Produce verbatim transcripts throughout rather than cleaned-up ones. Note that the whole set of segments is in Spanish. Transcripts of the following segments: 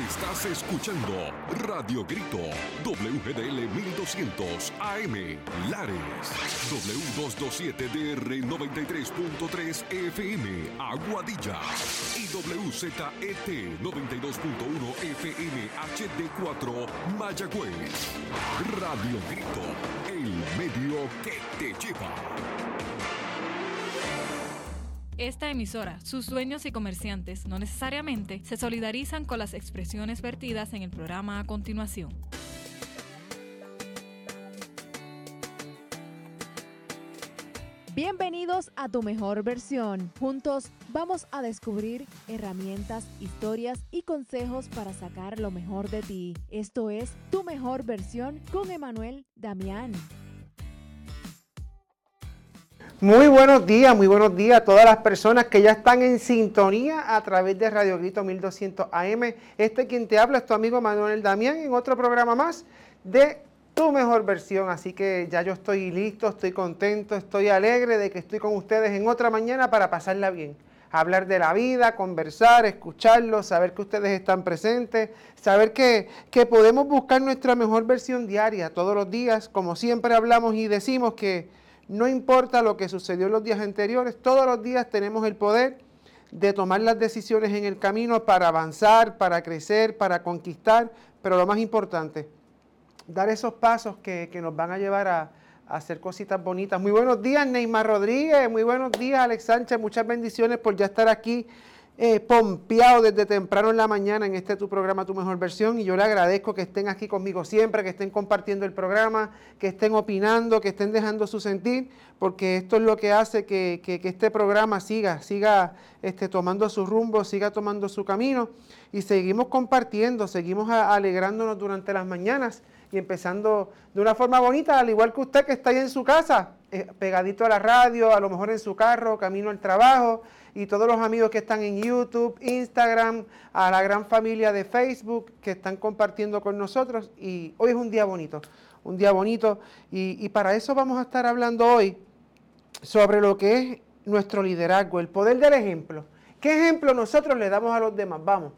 Estás escuchando Radio Grito, W G D L mil doscientos A M, Lares, W doscientos veintisiete D R noventa y tres punto tres F M, Aguadilla, y W Z E T noventa y dos punto uno F M H D cuatro, Mayagüez. Radio Grito, el medio que te lleva. Esta emisora, sus dueños y comerciantes no necesariamente se solidarizan con las expresiones vertidas en el programa a continuación. Bienvenidos a Tu Mejor Versión. Juntos vamos a descubrir herramientas, historias y consejos para sacar lo mejor de ti. Esto es Tu Mejor Versión con Emanuel Damián. Muy buenos días, muy buenos días a todas las personas que ya están en sintonía a través de Radio Grito mil doscientos A M. Este quien te habla es tu amigo Manuel Damián en otro programa más de Tu Mejor Versión. Así que ya yo estoy listo, estoy contento, estoy alegre de que estoy con ustedes en otra mañana para pasarla bien. Hablar de la vida, conversar, escucharlos, saber que ustedes están presentes, saber que, que podemos buscar nuestra mejor versión diaria todos los días. Como siempre hablamos y decimos que no importa lo que sucedió en los días anteriores, todos los días tenemos el poder de tomar las decisiones en el camino para avanzar, para crecer, para conquistar, pero lo más importante, dar esos pasos que, que nos van a llevar a, a hacer cositas bonitas. Muy buenos días, Neymar Rodríguez, muy buenos días, Alex Sánchez, muchas bendiciones por ya estar aquí eh, pompeado desde temprano en la mañana en este tu programa, Tu Mejor Versión, y yo le agradezco que estén aquí conmigo siempre, que estén compartiendo el programa, que estén opinando, que estén dejando su sentir, porque esto es lo que hace que, que, que este programa siga, siga este, tomando su rumbo, siga tomando su camino, y seguimos compartiendo, seguimos a, alegrándonos durante las mañanas, y empezando de una forma bonita, al igual que usted que está ahí en su casa, eh, pegadito a la radio, a lo mejor en su carro, camino al trabajo, y todos los amigos que están en YouTube, Instagram, a la gran familia de Facebook que están compartiendo con nosotros. Y hoy es un día bonito, un día bonito, y, y para eso vamos a estar hablando hoy sobre lo que es nuestro liderazgo, el poder del ejemplo. ¿Qué ejemplo nosotros le damos a los demás? Vamos,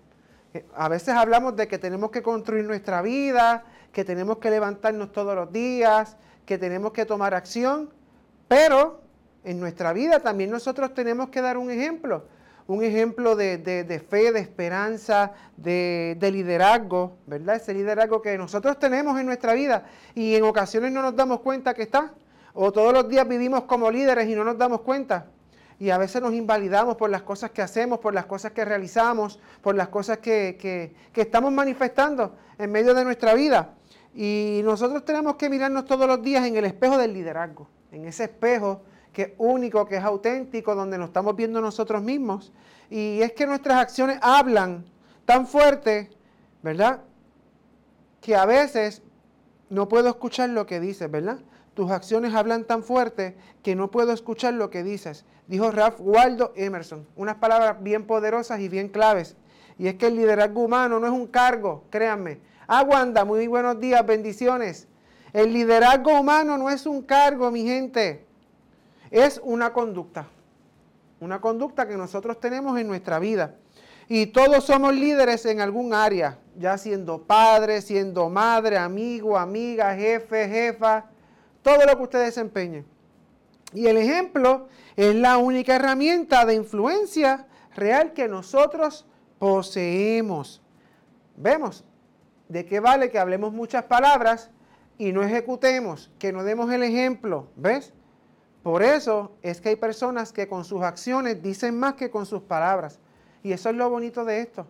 a veces hablamos de que tenemos que construir nuestra vida, que tenemos que levantarnos todos los días, que tenemos que tomar acción, pero en nuestra vida también nosotros tenemos que dar un ejemplo, un ejemplo de, de, de fe, de esperanza, de, de liderazgo, ¿verdad? Ese liderazgo que nosotros tenemos en nuestra vida y en ocasiones no nos damos cuenta que está, o todos los días vivimos como líderes y no nos damos cuenta. Y a veces nos invalidamos por las cosas que hacemos, por las cosas que realizamos, por las cosas que, que, que estamos manifestando en medio de nuestra vida. Y nosotros tenemos que mirarnos todos los días en el espejo del liderazgo, en ese espejo que es único, que es auténtico, donde nos estamos viendo nosotros mismos. Y es que nuestras acciones hablan tan fuerte, ¿verdad?, que a veces no puedo escuchar lo que dices, ¿verdad? Tus acciones hablan tan fuerte que no puedo escuchar lo que dices. Dijo Ralph Waldo Emerson, unas palabras bien poderosas y bien claves. Y es que el liderazgo humano no es un cargo, créanme. Ah, Wanda, muy buenos días, bendiciones. El liderazgo humano no es un cargo, mi gente. Es una conducta. Una conducta que nosotros tenemos en nuestra vida. Y todos somos líderes en algún área, ya siendo padre, siendo madre, amigo, amiga, jefe, jefa, todo lo que usted desempeñe. Y el ejemplo es la única herramienta de influencia real que nosotros poseemos. Vemos de qué vale que hablemos muchas palabras y no ejecutemos, que no demos el ejemplo, ¿ves? Por eso es que hay personas que con sus acciones dicen más que con sus palabras. Y eso es lo bonito de esto,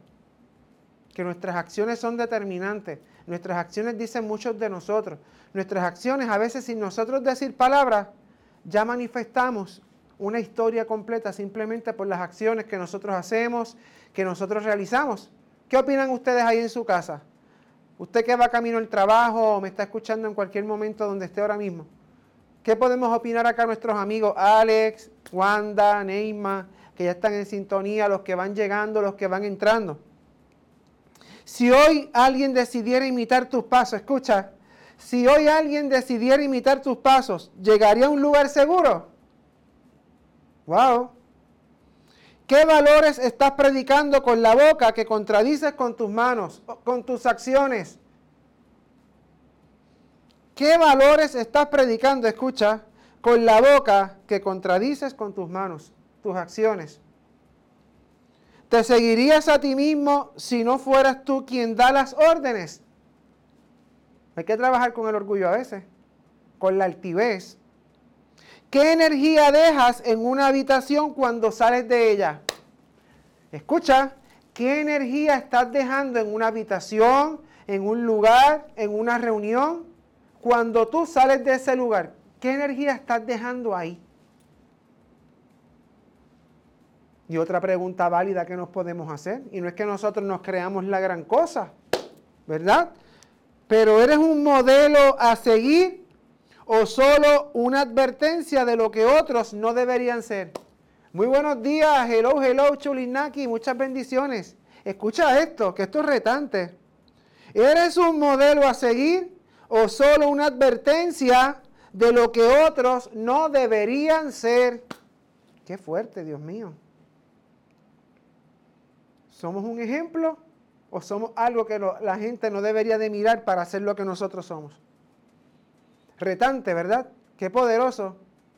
que nuestras acciones son determinantes. Nuestras acciones dicen mucho de nosotros. Nuestras acciones, a veces sin nosotros decir palabras, ya manifestamos una historia completa simplemente por las acciones que nosotros hacemos, que nosotros realizamos. ¿Qué opinan ustedes ahí en su casa? Usted que va camino al trabajo o me está escuchando en cualquier momento donde esté ahora mismo. ¿Qué podemos opinar acá nuestros amigos Alex, Wanda, Neymar, que ya están en sintonía, los que van llegando, los que van entrando? Si hoy alguien decidiera imitar tus pasos, escucha, si hoy alguien decidiera imitar tus pasos, ¿llegaría a un lugar seguro? ¡Wow! ¿Qué valores estás predicando con la boca que contradices con tus manos, con tus acciones? ¿Qué valores estás predicando, escucha, con la boca que contradices con tus manos, tus acciones? ¿Te seguirías a ti mismo si no fueras tú quien da las órdenes? Hay que trabajar con el orgullo a veces, con la altivez. ¿Qué energía dejas en una habitación cuando sales de ella? Escucha, ¿qué energía estás dejando en una habitación, en un lugar, en una reunión? Cuando tú sales de ese lugar, ¿qué energía estás dejando ahí? Y otra pregunta válida que nos podemos hacer, y no es que nosotros nos creamos la gran cosa, ¿verdad? Pero ¿eres un modelo a seguir o solo una advertencia de lo que otros no deberían ser? Muy buenos días, hello, hello, Chulinaki, muchas bendiciones. Escucha esto, que esto es retante. ¿Eres un modelo a seguir o solo una advertencia de lo que otros no deberían ser? Qué fuerte, Dios mío. ¿Somos un ejemplo o somos algo que lo, la gente no debería de mirar para ser lo que nosotros somos? Retante, ¿verdad? Qué poderoso.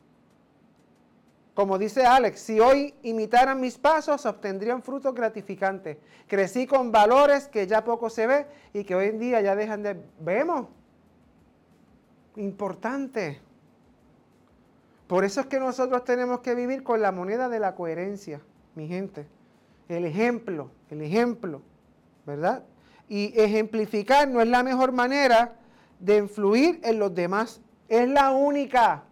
Como dice Alex, si hoy imitaran mis pasos, obtendrían frutos gratificantes. Crecí con valores que ya poco se ve y que hoy en día ya dejan de... ¿Vemos? Importante. Por eso es que nosotros tenemos que vivir con la moneda de la coherencia, mi gente. El ejemplo, el ejemplo, ¿verdad? Y ejemplificar no es la mejor manera de influir en los demás. Es la única.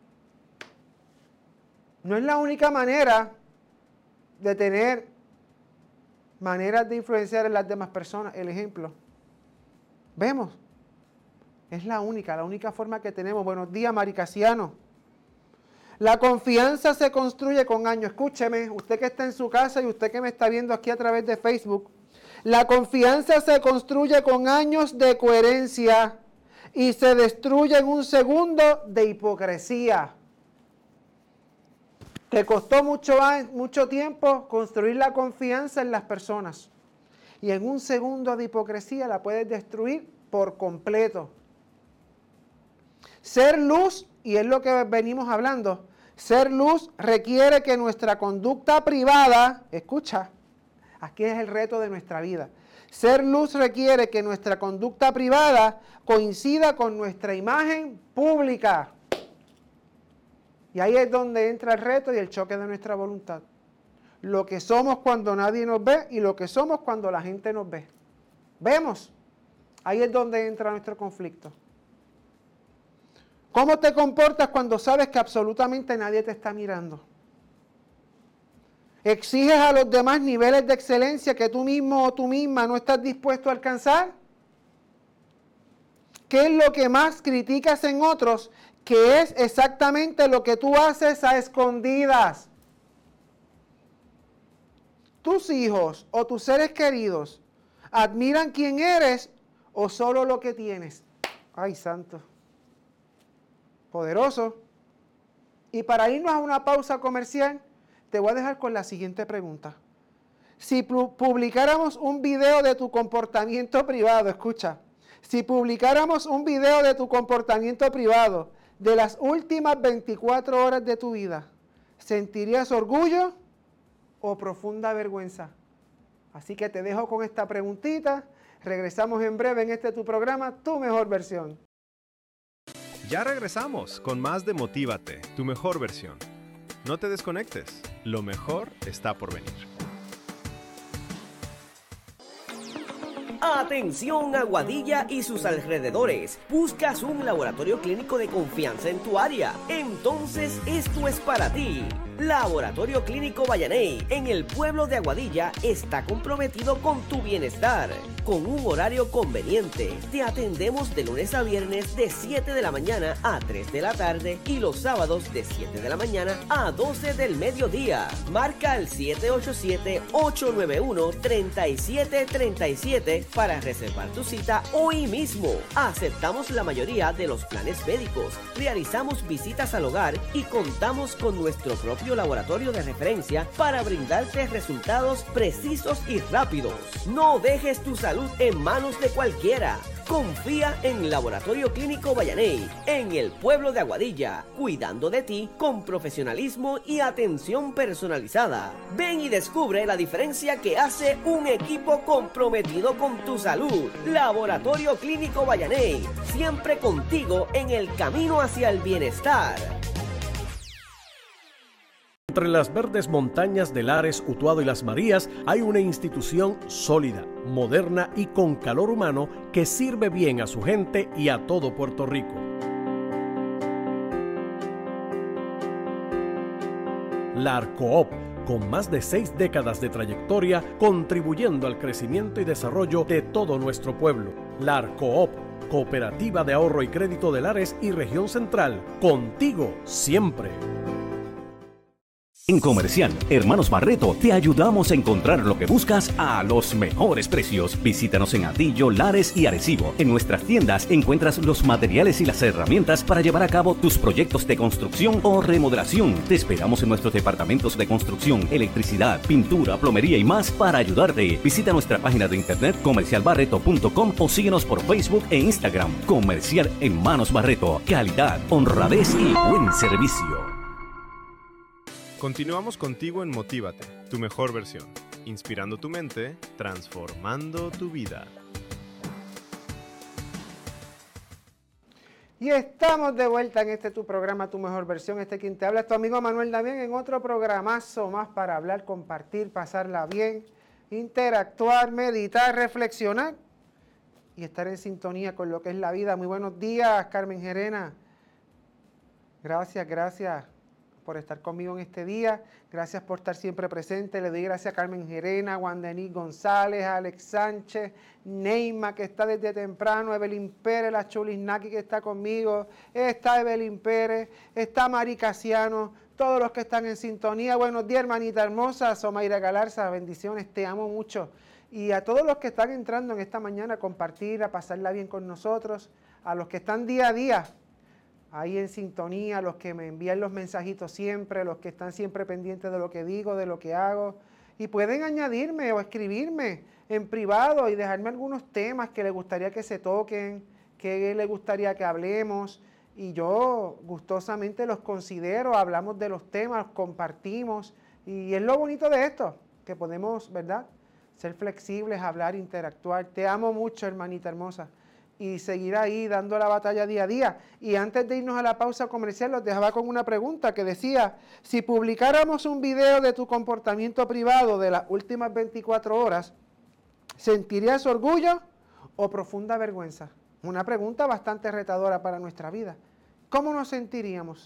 No es la única manera de tener maneras de influenciar en las demás personas. El ejemplo. ¿Vemos? Es la única, la única forma que tenemos. Buenos días, Maricasiano. La confianza se construye con años. Escúcheme, usted que está en su casa y usted que me está viendo aquí a través de Facebook. La confianza se construye con años de coherencia y se destruye en un segundo de hipocresía. Te costó mucho, mucho tiempo construir la confianza en las personas. Y en un segundo de hipocresía la puedes destruir por completo. Ser luz, y es lo que venimos hablando, ser luz requiere que nuestra conducta privada, escucha, aquí es el reto de nuestra vida. Ser luz requiere que nuestra conducta privada coincida con nuestra imagen pública. Y ahí es donde entra el reto y el choque de nuestra voluntad. Lo que somos cuando nadie nos ve y lo que somos cuando la gente nos ve. ¿Vemos? Ahí es donde entra nuestro conflicto. ¿Cómo te comportas cuando sabes que absolutamente nadie te está mirando? ¿Exiges a los demás niveles de excelencia que tú mismo o tú misma no estás dispuesto a alcanzar? ¿Qué es lo que más criticas en otros? Que es exactamente lo que tú haces a escondidas. ¿Tus hijos o tus seres queridos admiran quién eres o solo lo que tienes? ¡Ay, santo! Poderoso. Y para irnos a una pausa comercial, te voy a dejar con la siguiente pregunta. Si publicáramos un video de tu comportamiento privado, escucha, si publicáramos un video de tu comportamiento privado de las últimas veinticuatro horas de tu vida, ¿sentirías orgullo o profunda vergüenza? Así que te dejo con esta preguntita. Regresamos en breve en este tu programa, Tu Mejor Versión. Ya regresamos con más de Motívate, tu mejor versión. No te desconectes, lo mejor está por venir. Atención Aguadilla y sus alrededores. ¿Buscas un laboratorio clínico de confianza en tu área? Entonces esto es para ti. Laboratorio Clínico Vallaney en el pueblo de Aguadilla está comprometido con tu bienestar. Con un horario conveniente, te atendemos de lunes a viernes de siete de la mañana a tres de la tarde y los sábados de siete de la mañana a doce del mediodía. Marca el siete ocho siete, ocho nueve uno, tres siete tres siete para reservar tu cita hoy mismo. Aceptamos la mayoría de los planes médicos, realizamos visitas al hogar y contamos con nuestro propio propio laboratorio de referencia para brindarte resultados precisos y rápidos. No dejes tu salud en manos de cualquiera. Confía en Laboratorio Clínico Vallaney, en el pueblo de Aguadilla, cuidando de ti con profesionalismo y atención personalizada. Ven y descubre la diferencia que hace un equipo comprometido con tu salud. Laboratorio Clínico Vallaney, siempre contigo en el camino hacia el bienestar. Entre las verdes montañas de Lares, Utuado y Las Marías hay una institución sólida, moderna y con calor humano que sirve bien a su gente y a todo Puerto Rico. La ARCOOP, con más de seis décadas de trayectoria, contribuyendo al crecimiento y desarrollo de todo nuestro pueblo. La ARCOOP, Cooperativa de Ahorro y Crédito de Lares y Región Central, contigo siempre. En Comercial Hermanos Barreto te ayudamos a encontrar lo que buscas a los mejores precios. Visítanos en Atillo, Lares y Arecibo. En nuestras tiendas encuentras los materiales y las herramientas para llevar a cabo tus proyectos de construcción o remodelación. Te esperamos en nuestros departamentos de construcción, electricidad, pintura, plomería y más para ayudarte. Visita nuestra página de internet comercial barreto punto com o síguenos por Facebook e Instagram. Comercial Hermanos Barreto. Calidad, honradez y buen servicio. Continuamos contigo en Motívate, tu mejor versión, inspirando tu mente, transformando tu vida. Y estamos de vuelta en este tu programa, Tu Mejor Versión. Este quien te habla es tu amigo Manuel Damián en otro programazo más para hablar, compartir, pasarla bien, interactuar, meditar, reflexionar y estar en sintonía con lo que es la vida. Muy buenos días, Carmen Gerena. Gracias, gracias por estar conmigo en este día. Gracias por estar siempre presente. Le doy gracias a Carmen Gerena, Juan Denis González, Alex Sánchez, Neima, que está desde temprano, Evelyn Pérez, la Chulisnaki, que está conmigo, está Evelyn Pérez, está Mari Casiano, todos los que están en sintonía. Buenos días, hermanita hermosa, Somaira Galarza, bendiciones, te amo mucho. Y a todos los que están entrando en esta mañana a compartir, a pasarla bien con nosotros, a los que están día a día ahí en sintonía, los que me envían los mensajitos siempre, los que están siempre pendientes de lo que digo, de lo que hago, y pueden añadirme o escribirme en privado y dejarme algunos temas que les gustaría que se toquen, que les gustaría que hablemos, y yo gustosamente los considero, hablamos de los temas, compartimos, y es lo bonito de esto, que podemos, ¿verdad?, ser flexibles, hablar, interactuar. Te amo mucho, hermanita hermosa. Y seguir ahí dando la batalla día a día. Y antes de irnos a la pausa comercial, los dejaba con una pregunta que decía, si publicáramos un video de tu comportamiento privado de las últimas veinticuatro horas, ¿sentirías orgullo o profunda vergüenza? Una pregunta bastante retadora para nuestra vida. ¿Cómo nos sentiríamos?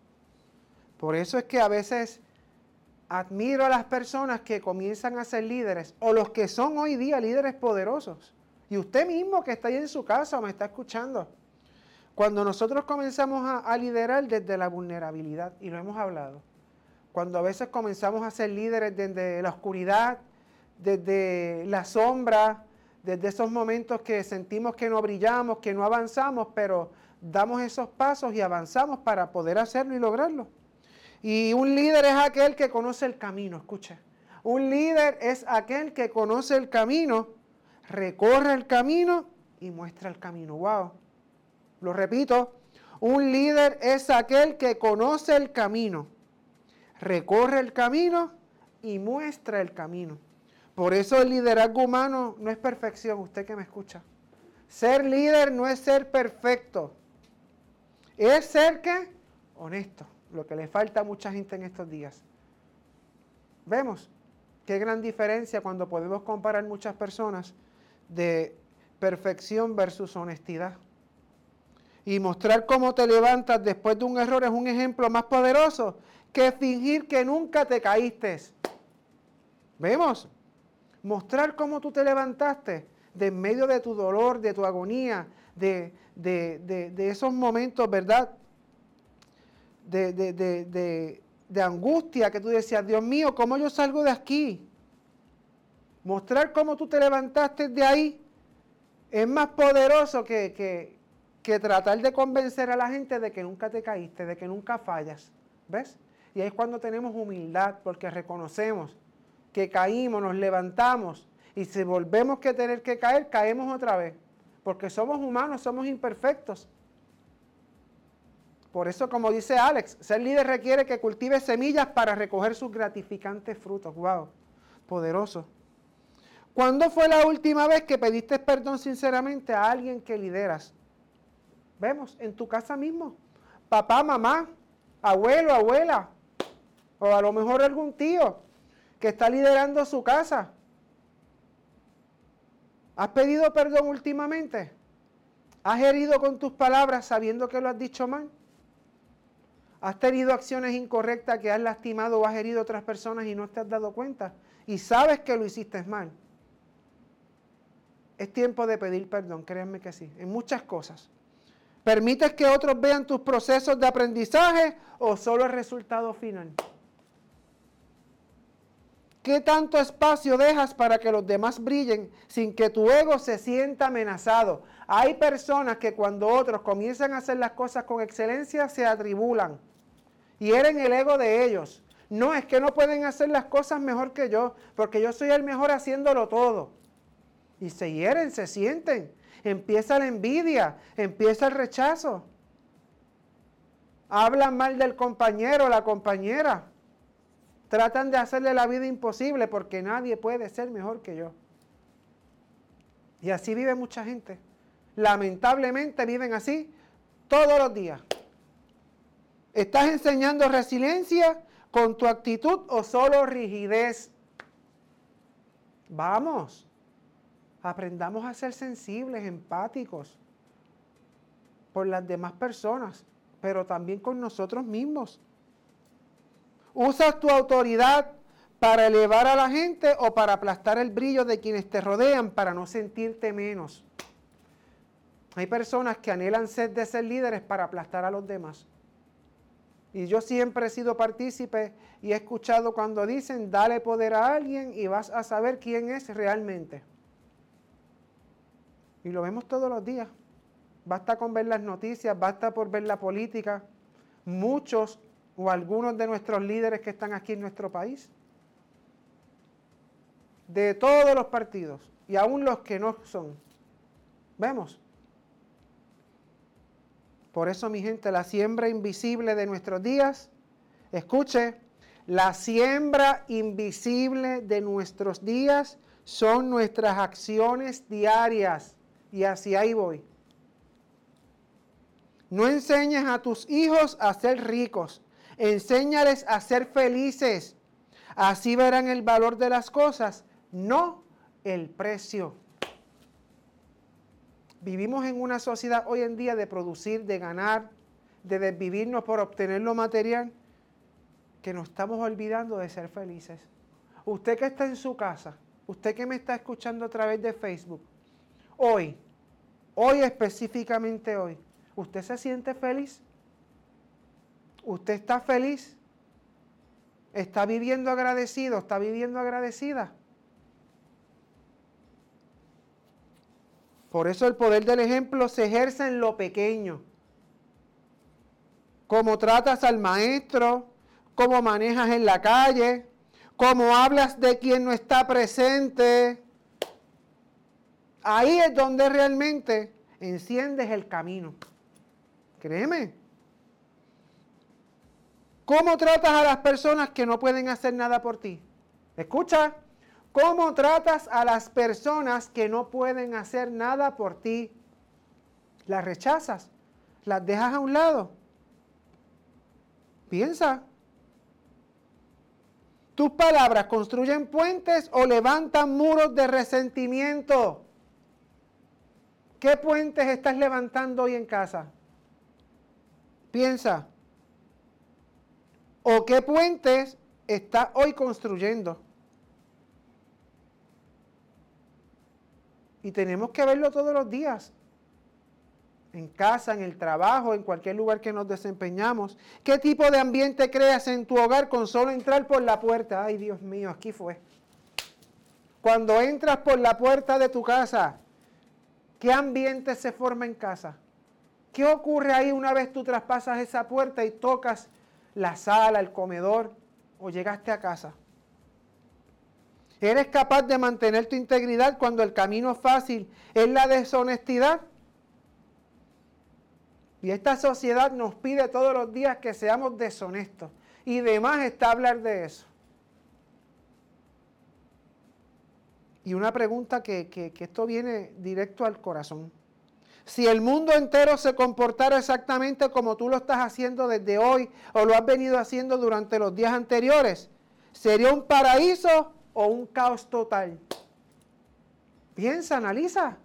Por eso es que a veces admiro a las personas que comienzan a ser líderes, o los que son hoy día líderes poderosos. Y usted mismo que está ahí en su casa o me está escuchando, cuando nosotros comenzamos a, a liderar desde la vulnerabilidad, y lo hemos hablado, cuando a veces comenzamos a ser líderes desde la oscuridad, desde la sombra, desde esos momentos que sentimos que no brillamos, que no avanzamos, pero damos esos pasos y avanzamos para poder hacerlo y lograrlo. Y un líder es aquel que conoce el camino, escuche. Un líder es aquel que conoce el camino, recorre el camino y muestra el camino. Wow. Lo repito, un líder es aquel que conoce el camino, recorre el camino y muestra el camino. Por eso el liderazgo humano no es perfección, usted que me escucha. Ser líder no es ser perfecto, es ser ¿qué? Honesto, lo que le falta a mucha gente en estos días. Vemos qué gran diferencia cuando podemos comparar muchas personas de perfección versus honestidad. Y mostrar cómo te levantas después de un error es un ejemplo más poderoso que fingir que nunca te caíste. ¿Vemos? Mostrar cómo tú te levantaste de en medio de tu dolor, de tu agonía, de, de, de, de esos momentos, ¿verdad?, de, de, de, de, de angustia, que tú decías, Dios mío, ¿cómo yo salgo de aquí? Mostrar cómo tú te levantaste de ahí es más poderoso que, que, que tratar de convencer a la gente de que nunca te caíste, de que nunca fallas. ¿Ves? Y ahí es cuando tenemos humildad, porque reconocemos que caímos, nos levantamos, y si volvemos a tener que caer, caemos otra vez, porque somos humanos, somos imperfectos. Por eso, como dice Alex, ser líder requiere que cultive semillas para recoger sus gratificantes frutos. ¡Wow! Poderoso. ¿Cuándo fue la última vez que pediste perdón sinceramente a alguien que lideras? Vemos, en tu casa mismo. Papá, mamá, abuelo, abuela, o a lo mejor algún tío que está liderando su casa. ¿Has pedido perdón últimamente? ¿Has herido con tus palabras sabiendo que lo has dicho mal? ¿Has tenido acciones incorrectas que has lastimado o has herido a otras personas y no te has dado cuenta? Y sabes que lo hiciste mal. Es tiempo de pedir perdón, créanme que sí, en muchas cosas. ¿Permites que otros vean tus procesos de aprendizaje o solo el resultado final? ¿Qué tanto espacio dejas para que los demás brillen sin que tu ego se sienta amenazado? Hay personas que cuando otros comienzan a hacer las cosas con excelencia se atribulan, hieren el ego de ellos. No, es que no pueden hacer las cosas mejor que yo, porque yo soy el mejor haciéndolo todo. Y se hieren, se sienten. Empieza la envidia, empieza el rechazo. Hablan mal del compañero o la compañera. Tratan de hacerle la vida imposible porque nadie puede ser mejor que yo. Y así vive mucha gente. Lamentablemente viven así todos los días. ¿Estás enseñando resiliencia con tu actitud o solo rigidez? Vamos, aprendamos a ser sensibles, empáticos por las demás personas, pero también con nosotros mismos. ¿Usas tu autoridad para elevar a la gente o para aplastar el brillo de quienes te rodean para no sentirte menos? Hay personas que anhelan ser de ser líderes para aplastar a los demás. Y yo siempre he sido partícipe y he escuchado cuando dicen, dale poder a alguien y vas a saber quién es realmente. Y lo vemos todos los días. Basta con ver las noticias, basta por ver la política. Muchos o algunos de nuestros líderes que están aquí en nuestro país, de todos los partidos, y aún los que no son. ¿Vemos? Por eso, mi gente, la siembra invisible de nuestros días, escuche, la siembra invisible de nuestros días son nuestras acciones diarias. Y hacia ahí voy. No enseñes a tus hijos a ser ricos. Enséñales a ser felices. Así verán el valor de las cosas, no el precio. Vivimos en una sociedad hoy en día de producir, de ganar, de desvivirnos por obtener lo material, que nos estamos olvidando de ser felices. Usted que está en su casa, usted que me está escuchando a través de Facebook, hoy, hoy específicamente hoy, ¿usted se siente feliz? ¿Usted está feliz? ¿Está viviendo agradecido? ¿Está viviendo agradecida? Por eso el poder del ejemplo se ejerce en lo pequeño. Cómo tratas al maestro, cómo manejas en la calle, cómo hablas de quien no está presente. Ahí es donde realmente enciendes el camino. Créeme. ¿Cómo tratas a las personas que no pueden hacer nada por ti? Escucha. ¿Cómo tratas a las personas que no pueden hacer nada por ti? ¿Las rechazas? ¿Las dejas a un lado? Piensa. ¿Tus palabras construyen puentes o levantan muros de resentimiento? ¿Qué puentes estás levantando hoy en casa? Piensa. ¿O qué puentes estás hoy construyendo? Y tenemos que verlo todos los días. En casa, en el trabajo, en cualquier lugar que nos desempeñamos. ¿Qué tipo de ambiente creas en tu hogar con solo entrar por la puerta? Ay, Dios mío, aquí fue. Cuando entras por la puerta de tu casa, ¿qué ambiente se forma en casa? ¿Qué ocurre ahí una vez tú traspasas esa puerta y tocas la sala, el comedor o llegaste a casa. ¿Eres capaz de mantener tu integridad cuando el camino fácil es la deshonestidad? Y esta sociedad nos pide todos los días que seamos deshonestos. Y de más está hablar de eso. Y una pregunta que, que, que esto viene directo al corazón. Si el mundo entero se comportara exactamente como tú lo estás haciendo desde hoy o lo has venido haciendo durante los días anteriores, ¿sería un paraíso o un caos total? Piensa, analiza.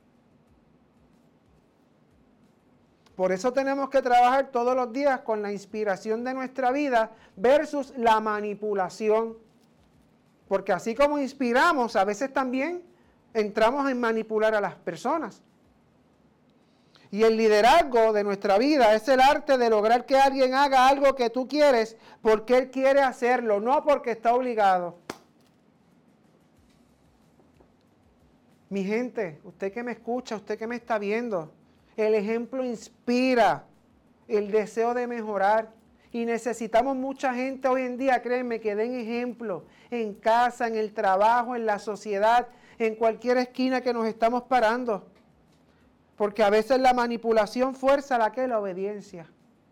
Por eso tenemos que trabajar todos los días con la inspiración de nuestra vida versus la manipulación. Porque así como inspiramos, a veces también entramos en manipular a las personas. Y el liderazgo de nuestra vida es el arte de lograr que alguien haga algo que tú quieres porque él quiere hacerlo, no porque está obligado. Mi gente, usted que me escucha, usted que me está viendo, el ejemplo inspira el deseo de mejorar. Y necesitamos mucha gente hoy en día, créanme, que den ejemplo en casa, en el trabajo, en la sociedad, en cualquier esquina que nos estamos parando. Porque a veces la manipulación fuerza la que la obediencia.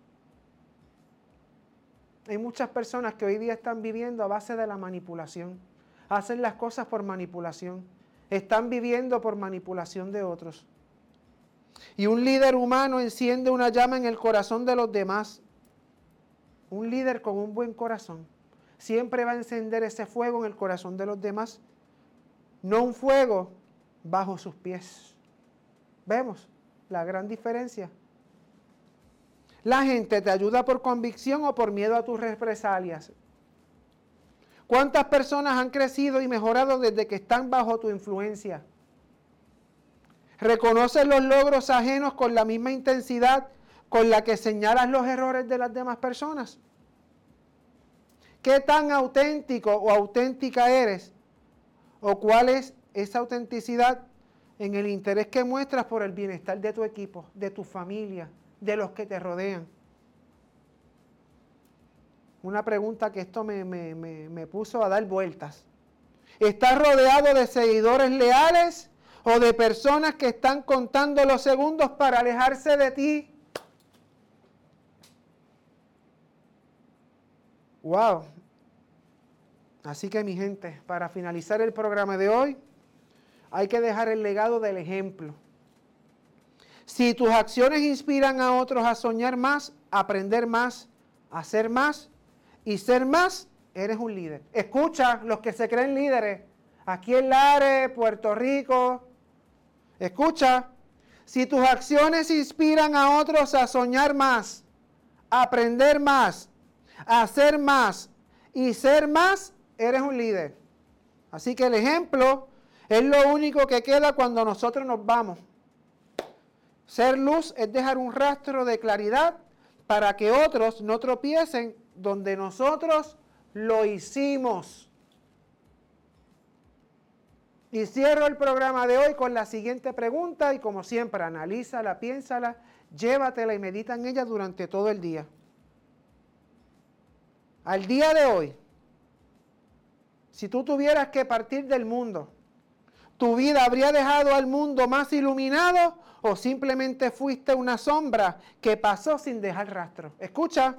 Hay muchas personas que hoy día están viviendo a base de la manipulación. Hacen las cosas por manipulación. Están viviendo por manipulación de otros. Y un líder humano enciende una llama en el corazón de los demás. Un líder con un buen corazón siempre va a encender ese fuego en el corazón de los demás. No un fuego bajo sus pies. ¿Vemos la gran diferencia? La gente te ayuda por convicción o por miedo a tus represalias. ¿Cuántas personas han crecido y mejorado desde que están bajo tu influencia? ¿Reconoces los logros ajenos con la misma intensidad con la que señalas los errores de las demás personas? ¿Qué tan auténtico o auténtica eres? ¿O cuál es esa autenticidad en el interés que muestras por el bienestar de tu equipo, de tu familia, de los que te rodean? Una pregunta que esto me, me, me, me puso a dar vueltas. ¿Estás rodeado de seguidores leales o de personas que están contando los segundos para alejarse de ti? Wow. Así que mi gente, para finalizar el programa de hoy, hay que dejar el legado del ejemplo. Si tus acciones inspiran a otros a soñar más, aprender más, hacer más y ser más, eres un líder. Escucha, los que se creen líderes, aquí en Lares, Puerto Rico, escucha, si tus acciones inspiran a otros a soñar más, aprender más, hacer más y ser más, eres un líder. Así que el ejemplo es lo único que queda cuando nosotros nos vamos. Ser luz es dejar un rastro de claridad para que otros no tropiecen donde nosotros lo hicimos. Y cierro el programa de hoy con la siguiente pregunta y como siempre, analízala, piénsala, llévatela y medita en ella durante todo el día. Al día de hoy, si tú tuvieras que partir del mundo, ¿tu vida habría dejado al mundo más iluminado o simplemente fuiste una sombra que pasó sin dejar rastro? Escucha,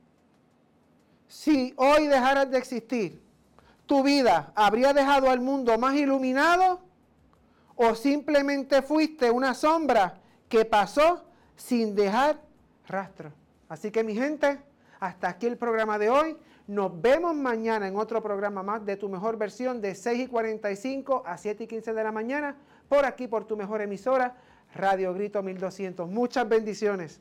si hoy dejaras de existir, ¿tu vida habría dejado al mundo más iluminado o simplemente fuiste una sombra que pasó sin dejar rastro? Así que mi gente, hasta aquí el programa de hoy. Nos vemos mañana en otro programa más de Tu Mejor Versión de seis y cuarenta y cinco a siete y quince de la mañana, por aquí por tu mejor emisora, Radio Grito mil doscientos. Muchas bendiciones.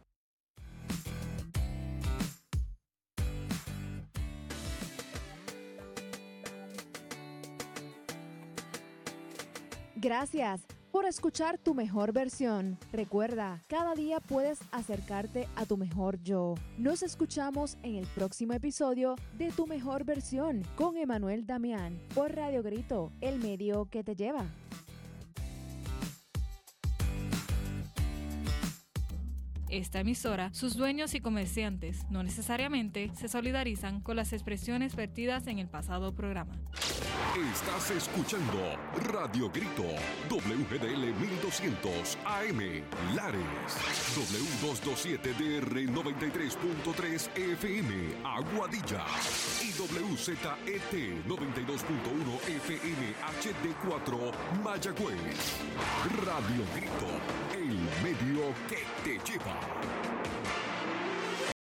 Gracias por escuchar Tu Mejor Versión. Recuerda, cada día puedes acercarte a tu mejor yo. Nos escuchamos en el próximo episodio de Tu Mejor Versión con Emanuel Damián por Radio Grito, el medio que te lleva. esta emisora, sus dueños y comerciantes no necesariamente se solidarizan con las expresiones vertidas en el pasado programa. Estás escuchando Radio Grito, W G D L mil doscientos A M, Lares, W doscientos veintisiete D R noventa y tres punto tres F M, Aguadilla, y W Z E T noventa y dos punto uno F M H D cuatro, Mayagüez. Radio Grito, el medio que te lleva.